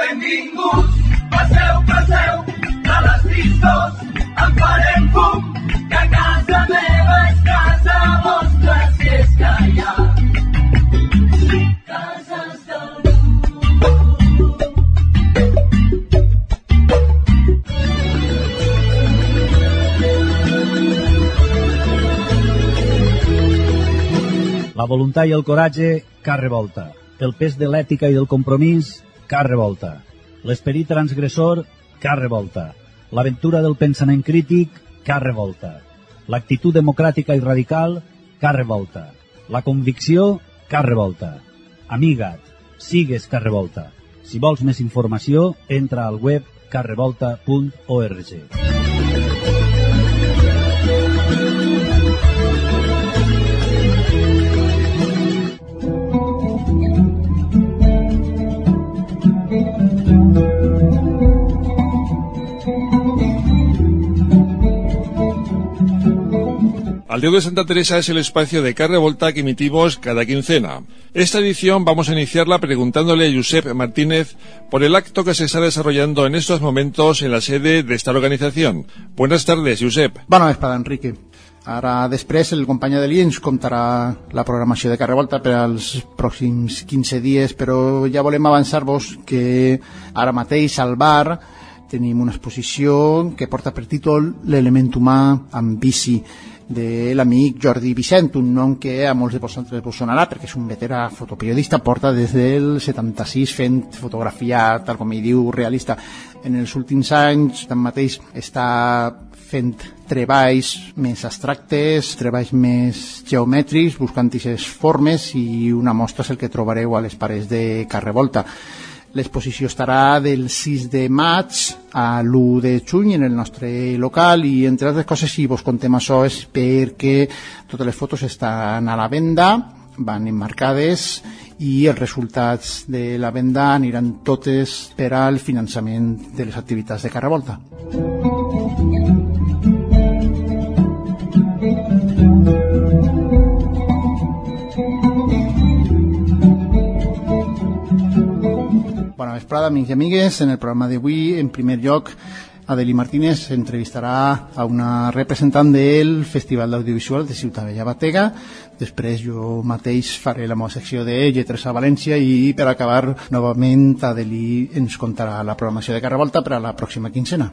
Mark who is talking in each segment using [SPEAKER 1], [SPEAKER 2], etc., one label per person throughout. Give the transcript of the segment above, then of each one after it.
[SPEAKER 1] Benvinguts, passeu, passeu, de les tristors en farem fum, que casa meva és casa vostra, si és que hi ha cases del
[SPEAKER 2] La voluntat i el coratge, car revolta. El pes de l'ètica i del compromís, car revolta. L'esperit transgressor, car revolta. L'aventura del pensament crític, car revolta. L'actitud democràtica i radical, car revolta. La convicció, car revolta. Amiga't, sigues car revolta. Si vols més informació, entra al web carrevolta.org.
[SPEAKER 3] Al Dios de Santa Teresa es el espacio de Car Revolta que emitimos cada quincena. Esta edición vamos a iniciarla preguntándole a Josep Martínez por el acto que se está desarrollando en estos momentos en la sede de esta organización. Buenas tardes, Josep.
[SPEAKER 4] Bona vesprada, Enrique. Ara, després, el company Adelí ens contarà la programació de Car Revolta per als pròxims 15 dies, però ja volem avançar-vos que ara mateix al bar tenim una exposició que porta per títol L'element humà amb bici, de l'amic Jordi Vicent, un nom que a molts de vosaltres vos sonarà perquè és un veterà fotoperiodista, porta des del 76 fent fotografia, tal com ell diu, realista. En els últims anys, tanmateix, està fent treballs més abstractes, treballs més geomètrics, buscant aquestes formes, i una mostra és el que trobareu a les parets de Car Revolta. L'exposició estarà del 6 de maig a l'1 de juny en el nostre local, i entre altres coses, si vos contem això és perquè totes les fotos estan a la venda, van emmarcades, i els resultats de la venda aniran totes per al finançament de les activitats de Car Revolta. Bona vesprada, amics i amigues. En el programa d'avui, en primer lloc, Adelí Martínez entrevistarà a una representant del Festival d'Audiovisual de Ciutat Vella Batega. Després jo mateix faré la meva secció de Lletres a València, i per acabar, novament, Adelí ens contarà la programació de Car Revolta per a la pròxima quincena.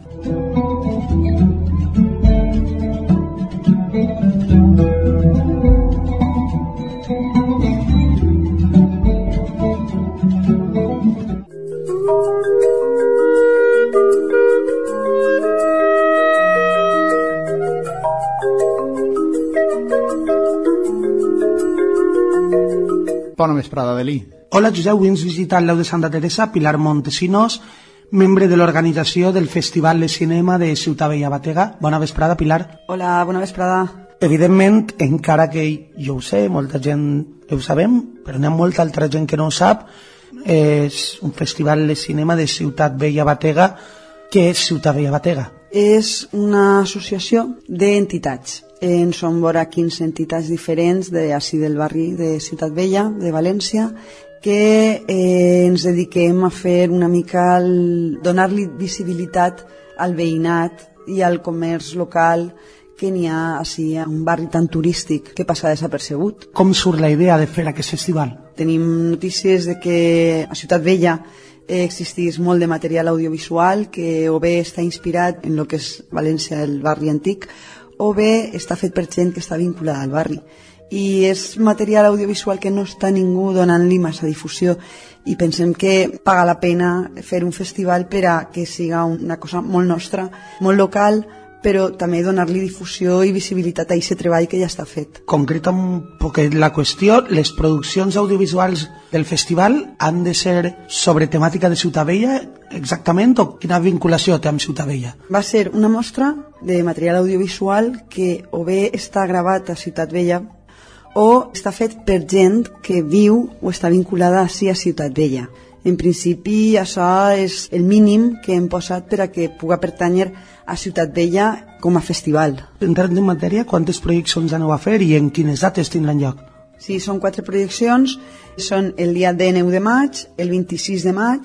[SPEAKER 4] Bona vesprada, Adelí.
[SPEAKER 5] Hola, Josep. Avui ens visita al Lau de Santa Teresa Pilar Montesinos, membre de l'organització del Festival de Cinema de Ciutat Vella Batega. Bona vesprada, Pilar.
[SPEAKER 6] Hola, bona vesprada.
[SPEAKER 5] Evidentment, encara que jo ho sé, molta gent ho sabem, però n'hi ha molta altra gent que no ho sap, és un festival de cinema de Ciutat Vella Batega. Què és Ciutat Vella Batega?
[SPEAKER 6] És una associació d'entitats. En són vora 15 entitats diferents d'ací del barri de Ciutat Vella, de València, que ens dediquem a fer una mica, donar-li visibilitat al veïnat i al comerç local que n'hi ha així a un barri tan turístic que passa desapercebut.
[SPEAKER 5] Com surt la idea de fer aquest festival?
[SPEAKER 6] Tenim notícies de que a Ciutat Vella existís molt de material audiovisual que o bé està inspirat en el que és València, el barri antic, o bé està fet per gent que està vinculada al barri. I és material audiovisual que no està ningú donant-li massa difusió, i pensem que paga la pena fer un festival per a que siga una cosa molt nostra, molt local, però també donar-li difusió i visibilitat a aquest treball que ja està fet.
[SPEAKER 5] Concreta un poquet la qüestió. Les produccions audiovisuals del festival han de ser sobre temàtica de Ciutat Vella exactament, o quina vinculació té amb Ciutat Vella?
[SPEAKER 6] Va ser una mostra de material audiovisual que o bé està gravat a Ciutat Vella o està fet per gent que viu o està vinculada així a Ciutat Vella. En principi, això és el mínim que hem posat per a que pugui pertànyer a Ciutat Vella com a festival.
[SPEAKER 5] Entrant en matèria, quantes projeccions aneu a fer i en quines dates tindran lloc?
[SPEAKER 6] Sí, són 4 projeccions. Són el dia 19 de maig, el 26 de maig,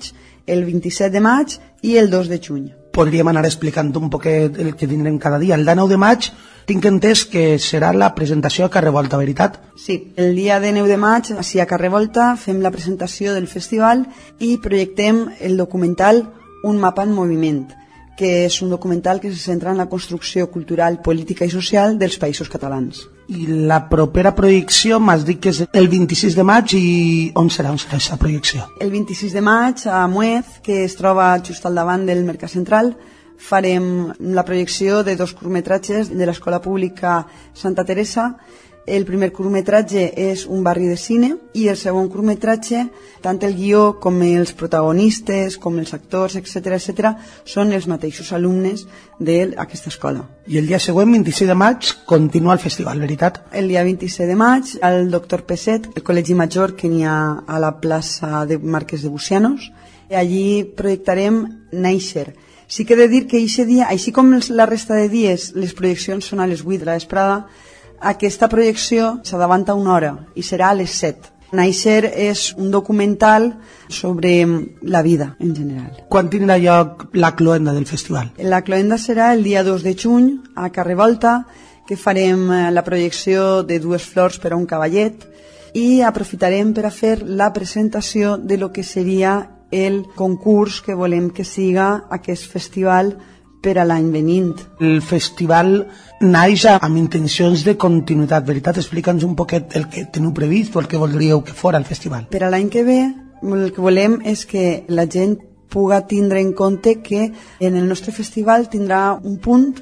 [SPEAKER 6] el 27 de maig i el 2 de juny.
[SPEAKER 5] Podríem anar explicant un poquet el que tindrem cada dia. El dia 9 de maig tinc entès que serà la presentació a Carrer Volta, veritat?
[SPEAKER 6] Sí, el dia de 9 de maig, així a Carrer Volta, fem la presentació del festival i projectem el documental Un mapa en moviment, que és un documental que se centra en la construcció cultural, política i social dels països catalans.
[SPEAKER 5] I la propera projecció m'has dit que és el 26 de maig i on serà aquesta projecció?
[SPEAKER 6] El 26 de maig a Muez, que es troba just al davant del Mercat Central, farem la projecció de 2 curtmetratges de l'Escola Pública Santa Teresa. El primer curtmetratge és Un barri de cine i el segon curtmetratge, tant el guió com els protagonistes, com els actors, etc., són els mateixos alumnes d'aquesta escola.
[SPEAKER 5] I el dia següent, 26 de maig, continua el festival, veritat?
[SPEAKER 6] El dia 26 de maig, al Doctor Peset, el col·legi major que n'hi ha a la plaça de Marquès de Bucianos, i allí projectarem Néixer. Sí que he de dir que aquest dia, així com la resta de dies, les projeccions són a les 8 de la vesprada, aquesta projecció s'adavanta una hora i serà a les 7. Néixer és un documental sobre la vida en general.
[SPEAKER 5] Quan tindrà lloc la cloenda del festival?
[SPEAKER 6] La cloenda serà el dia 2 de juny a Carrer Volta, que farem la projecció de 2 flors per a un cavallet i aprofitarem per a fer la presentació de lo que seria el concurs que volem que siga aquest festival per a l'any venint.
[SPEAKER 5] El festival naix amb intencions de continuïtat, veritat? Explica'ns un poquet el que teniu previst o el que voldríeu que fora el festival.
[SPEAKER 6] Per a l'any que ve, el que volem és que la gent puga tindre en compte que en el nostre festival tindrà un punt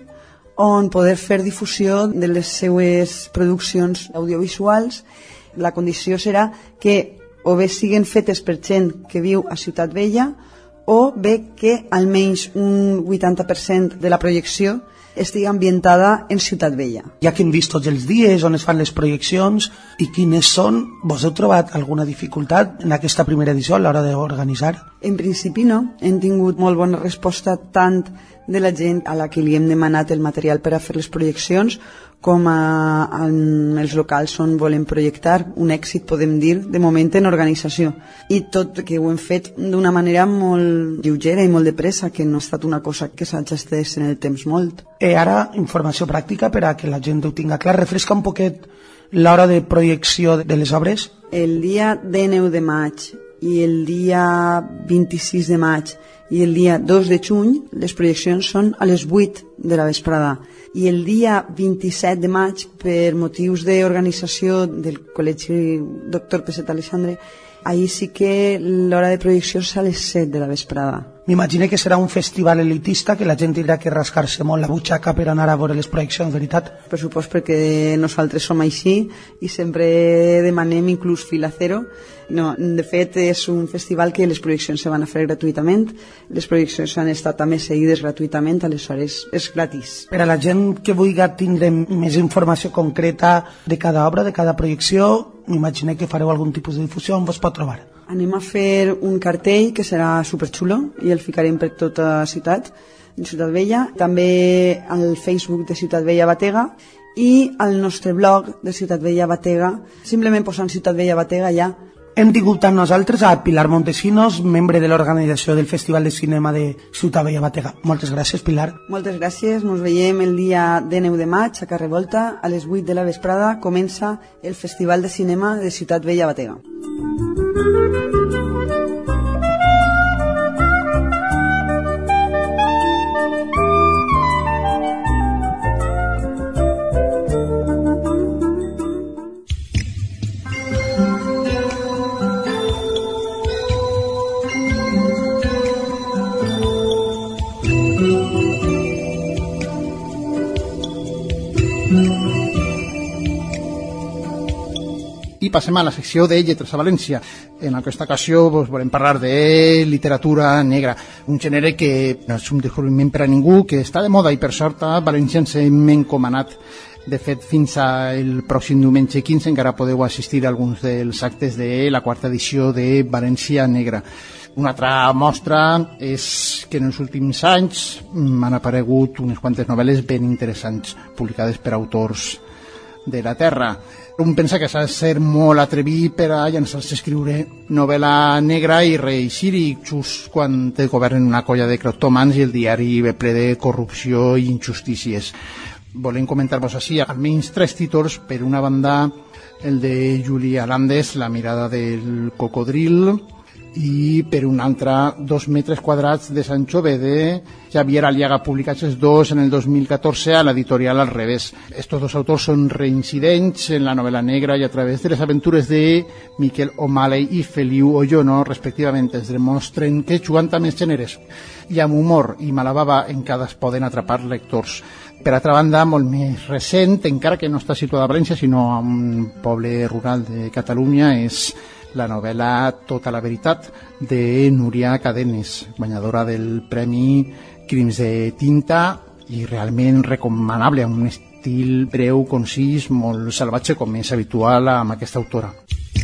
[SPEAKER 6] on poder fer difusió de les seues produccions audiovisuals. La condició serà que o bé siguen fetes per gent que viu a Ciutat Vella o bé que almenys un 80% de la projecció estigui ambientada en Ciutat Vella.
[SPEAKER 5] Ja que hem vist tots els dies on es fan les projeccions i quines són, vos heu trobat alguna dificultat en aquesta primera edició a l'hora d'organitzar?
[SPEAKER 6] En principi no, hem tingut molt bona resposta tant de la gent a la que li hem demanat el material per a fer les projeccions com en els locals on volem projectar. Un èxit, podem dir, de moment en organització. I tot que ho hem fet d'una manera molt lleugera i molt de pressa, que no ha estat una cosa que s'hagi estès en el temps molt.
[SPEAKER 5] Ara, informació pràctica per a que la gent ho tinga clar. Refresca un poquet l'hora de projecció de les obres.
[SPEAKER 6] El dia 19 de maig i el dia 26 de maig i el dia 2 de juny les projeccions són a les 8 de la vesprada. I el dia 27 de maig, per motius d'organització del Col·legi Doctor Peset Alexandre, ahir sí que l'hora de projecció és a les 7 de la vesprada.
[SPEAKER 5] M'imagino que serà un festival elitista, que la gent tindrà que rascar-se molt la butxaca per anar a veure les projeccions, veritat?
[SPEAKER 6] Per supost, perquè nosaltres som així i sempre demanem inclús fil a zero. No, de fet, és un festival que les projeccions se van a fer gratuïtament, les projeccions han estat també seguides gratuïtament, aleshores és gratis.
[SPEAKER 5] Per a la gent que vulgui tindre més informació concreta de cada obra, de cada projecció, m'imagino que fareu algun tipus de difusió, on vos pot trobar?
[SPEAKER 6] Anem a fer un cartell que serà superxulo i el ficarem per tota la ciutat, en Ciutat Vella, també al Facebook de Ciutat Vella Batega i al nostre blog de Ciutat Vella Batega, simplement posant Ciutat Vella Batega ja.
[SPEAKER 5] Hem tingut amb nosaltres a Pilar Montesinos, membre de l'organització del Festival de Cinema de Ciutat Vella Batega. Moltes gràcies, Pilar.
[SPEAKER 6] Moltes gràcies. Ens veiem el dia 9 de maig a Carrer Volta. A les 8 de la vesprada comença el Festival de Cinema de Ciutat Vella Batega.
[SPEAKER 4] I passem a la secció de Lletres a València. En aquesta ocasió volem parlar de literatura negra, un gènere que no és un descobriment per a ningú, que està de moda i per sort a València ens hem encomanat. De fet, fins al pròxim diumenge 15 encara podeu assistir a alguns dels actes de la quarta edició de València Negra. Una altra mostra és que en els últims anys han aparegut unes quantes novel·les ben interessants publicades per autors de la Terra. Un pensa que s'ha de ser molt atrevit per a llançar-se a escriure novel·la negra i reeixir-hi just quan te governen una colla de cleptòmans i el diari ve ple de corrupció i injustícies. Volem comentar-vos així almenys 3 títols. Per una banda, el de Julia Landes, La mirada del cocodril, i per una altra 2 metres quadrats de Sancho B. de Javier Aliaga, publicats els dos en el 2014 a l'editorial Al Revés. Estos dos autors són reincidents en la novel·la negra i a través de les aventures de Miquel O'Malley i Feliu Oyono, respectivament, ens demostren que jugant amb els gèneres i amb humor i mala bava encara es poden atrapar lectors. Per altra banda, molt més recent, encara que no està situada a València, sinó a un poble rural de Catalunya, és la novel·la Tota la veritat de Núria Cadenes, guanyadora del Premi Crims de Tinta, i realment recomanable, amb un estil breu, concís, molt salvatge, com és habitual amb aquesta autora.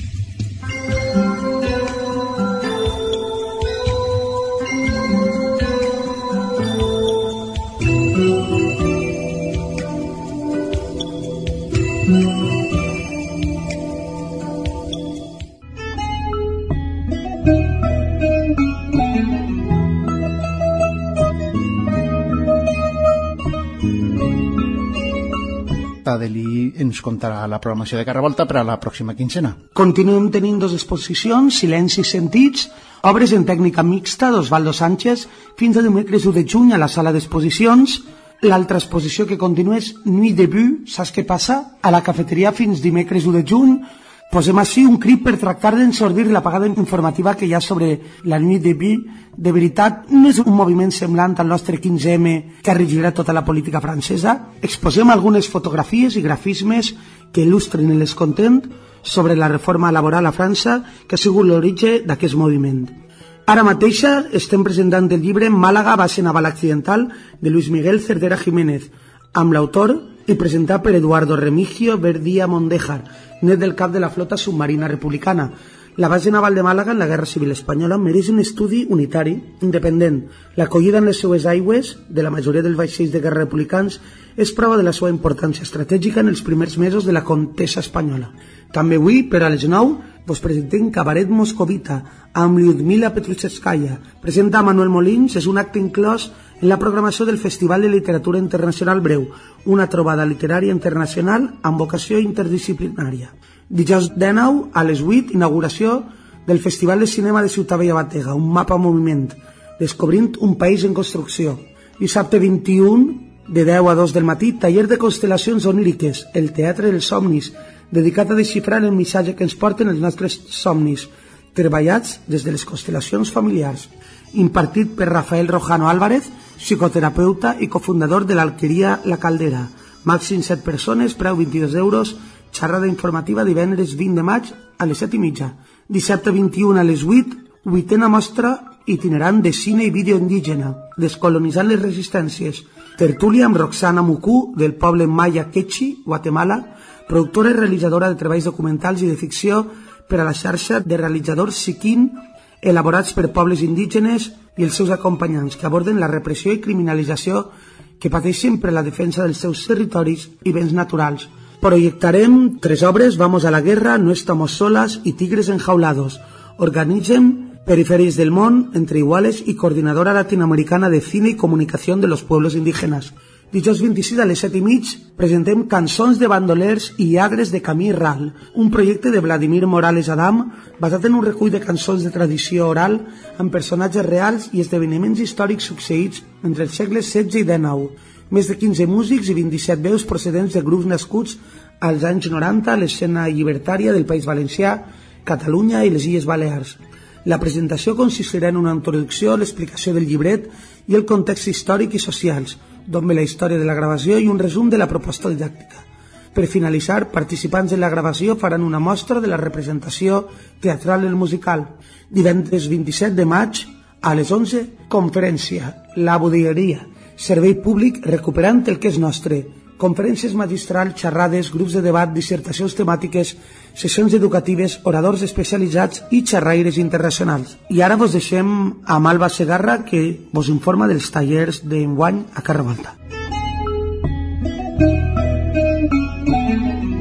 [SPEAKER 4] Adeli ens contarà la programació de Carrevolta per a la pròxima quincena.
[SPEAKER 5] Continuem tenint 2 exposicions, Silencis sentits, obres en tècnica mixta d'Osvaldo Sánchez, fins a dimecres 1 de juny a la sala d'exposicions. L'altra exposició que continua és Nuit de Vue, saps què passa? A la cafeteria fins dimecres 1 de juny. Posem així un crit per tractar d'ensordir l'apagada informativa que hi ha sobre la Nuit de Vue. De veritat, no és un moviment semblant al nostre 15M que regirà tota la política francesa. Exposem algunes fotografies i grafismes que il·lustren el descontent sobre la reforma laboral a França, que ha sigut l'origen d'aquest moviment. Ara mateixa estem presentant el llibre Màlaga base naval accidental de Luis Miguel Cervera Jiménez, amb l'autor i presentat per Eduardo Remigio Verdía Mondejar, net del cap de la flota submarina republicana. La base naval de Màlaga en la Guerra Civil Espanyola mereix un estudi unitari, independent. L'acollida en les seues aigües de la majoria dels vaixells de guerra republicans és prova de la seva importància estratègica en els primers mesos de la contesa espanyola. També avui, per a les 9, vos presentem Cabaret Moscovita, amb Lyudmila Petruchevskaya. Presenta Manuel Molins, és un acte inclòs en la programació del Festival de Literatura Internacional Breu, una trobada literària internacional amb vocació interdisciplinària. Dijous 19, a les 8, inauguració del Festival de Cinema de Ciutat Vella Batega, un mapa en moviment, descobrint un país en construcció. Dissabte 21, de 10 a 2 del matí, taller de constel·lacions oníriques, el Teatre dels Somnis, dedicat a desxifrar el missatge que ens porten els nostres somnis, treballats des de les constel·lacions familiars. Impartit per Rafael Rojano Álvarez, psicoterapeuta i cofundador de l'Alqueria La Caldera. Màxim 7 persones, preu 22 euros, xerrada informativa divendres 20 de maig a les 7:30. Dissabte 21 a les 8, 8ª mostra itinerant de cine i vídeo indígena, descolonitzant les resistències. Tertúlia amb Roxana Mucú, del poble Maya Quechi, Guatemala, productora i realitzadora de treballs documentals i de ficció per a la xarxa de realitzadors Siquín, elaborats per pobles indígenes i els seus acompanyants, que aborden la repressió i criminalització que pateixen per la defensa dels seus territoris i béns naturals. Proyectarem 3 obres, Vamos a la guerra, No estamos solas y Tigres enjaulados. Organitzen Periferias del Món, Entre Iguales y Coordinadora Latinoamericana de Cine y Comunicación de los Pueblos Indígenas. Dijous 26 a les 7:30 presentem Cançons de bandolers i agres de Camí Ral, un projecte de Vladimir Morales Adam basat en un recull de cançons de tradició oral amb personatges reals i esdeveniments històrics succeïts entre els segles XVI i XIX. Més de 15 músics i 27 veus procedents de grups nascuts als anys 90 a l'escena llibertària del País Valencià, Catalunya i les Illes Balears. La presentació consistirà en una introducció, l'explicació del llibret i el context històric i socials, d'on ve la història de la gravació i un resum de la proposta didàctica. Per finalitzar, participants en la gravació faran una mostra de la representació teatral i musical. Divendres 27 de maig, a les 11, conferència, La Bodegueria, servei públic recuperant el que és nostre, conferències magistrals, xerrades, grups de debat, dissertacions temàtiques, sessions educatives, oradors especialitzats i xerraires internacionals. I ara vos deixem amb Alba Segarra, que vos informa dels tallers d'enguany a Carrevolta.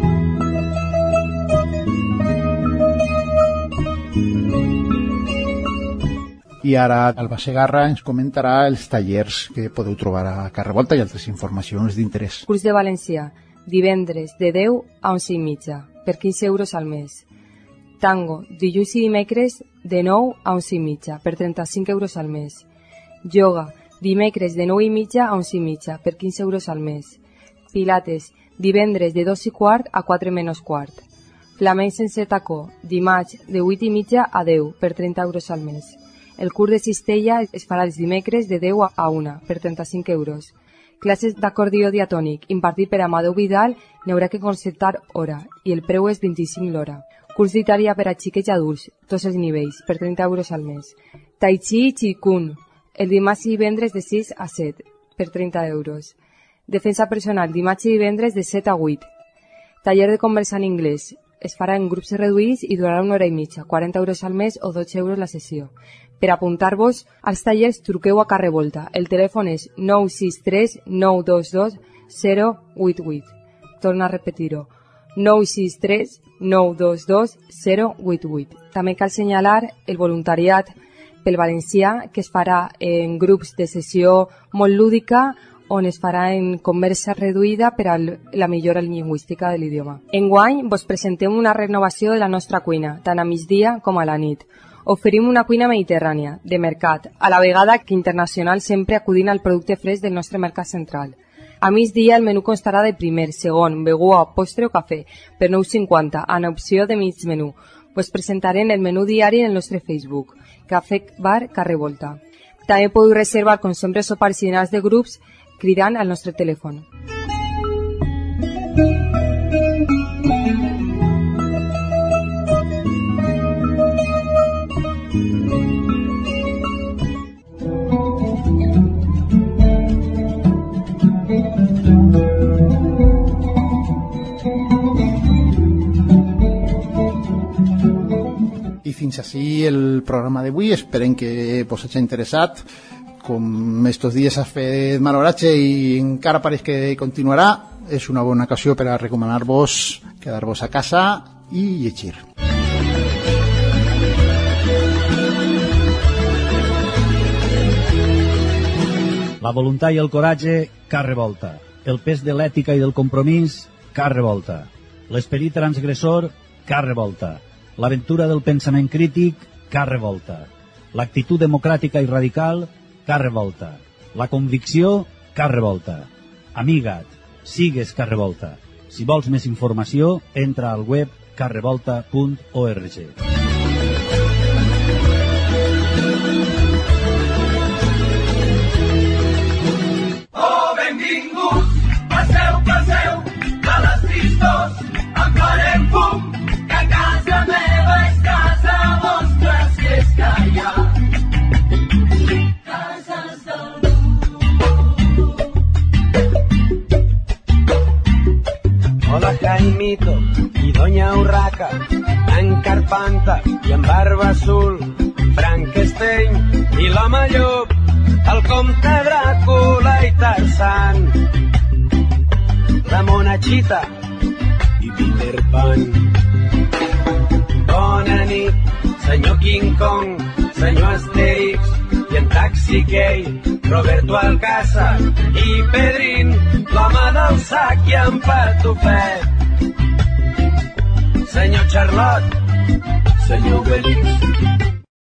[SPEAKER 4] I ara Alba Segarra ens comentarà els tallers que podeu trobar a Carrer Volta i altres informacions d'interès.
[SPEAKER 7] Curs de valencià, divendres de 10 a 11:30, per 15 euros al mes. Tango, dilluns i dimecres de 9 a 11:30, per 35 euros al mes. Yoga, dimecres de 9:30 a 11:30, per 15 euros al mes. Pilates, divendres de 2:15 a 4:15. Flamenc sense tacó, dimarts de 8:30 a 10, per 30 euros al mes. El curs de cistella es farà els dimecres de 10 a 1, per 35 euros. Classes d'acordió diatònic, impartit per Amadeu Vidal, n'hi haurà que concertar hora, i el preu és 25 l'hora. Curs d'Itàlia per a xiquets i adults, tots els nivells, per 30 euros al mes. Tai Chi i Qigong, el dimarts i divendres de 6 a 7, per 30 euros. Defensa personal, dimarts i divendres de 7 a 8. Taller de conversa en anglès, es farà en grups reduïts i durarà 1 hora i mitja, 40 euros al mes o 12 euros la sessió. Per apuntar-vos als tallers truqueu a Carrer Volta. El telèfon és 963 922 088. Torna a repetir-ho. 963 922 088. També cal assenyalar el voluntariat pel valencià que es farà en grups de sessió molt lúdica on es farà en conversa reduïda per a la millora lingüística de l'idioma. Enguany vos presentem una renovació de la nostra cuina, tant a migdia com a la nit. Oferim una cuina mediterrània, de mercat, a la vegada que internacional, sempre acudint al producte fresc del nostre mercat central. A migdia el menú constarà de primer, segon, beguda, postre o cafè, per 9,50, en opció de mig menú. Vos presentarem el menú diari en el nostre Facebook, Cafè Bar Carrer Volta. També podeu reservar, com sempre, sopars i dinars de grups cridant al nostre telèfon.
[SPEAKER 4] I fins així el programa d'avui. Esperem que vos hagi interessat. Com estos dies ha fet mal horatge i encara pareix que continuarà, és una bona ocasió per a recomanar-vos quedar-vos a casa i llegir.
[SPEAKER 2] La voluntat i el coratge, Carrer Volta. El pes de l'ètica i del compromís, Carrer Volta. L'esperit transgressor, Carrer Volta. L'aventura del pensament crític, Carrer Volta. L'actitud democràtica i radical, Carrer Volta. La convicció, Carrer Volta. Amiga't, sigues Carrer Volta. Si vols més informació, entra al web carrevolta.org.
[SPEAKER 1] Oh, benvinguts, passeu, passeu, a les tristors en farem fum, que casa meva és casa vostra, si és que hi ha cases d'algú.
[SPEAKER 8] Hola Jaimito i Doña Urraca, en Carpanta i en Barba Azul, Frankenstein i l'home llop, el comte Dràcula i Tarzan, la Monachita i Peter Pan. Bona nit, senyor King Kong, senyor Asterix i en Taxi Gay, Roberto Alcázar i Pedrín, l'home del sac i en Patufet. Senyor Charlot, senyor Obelix,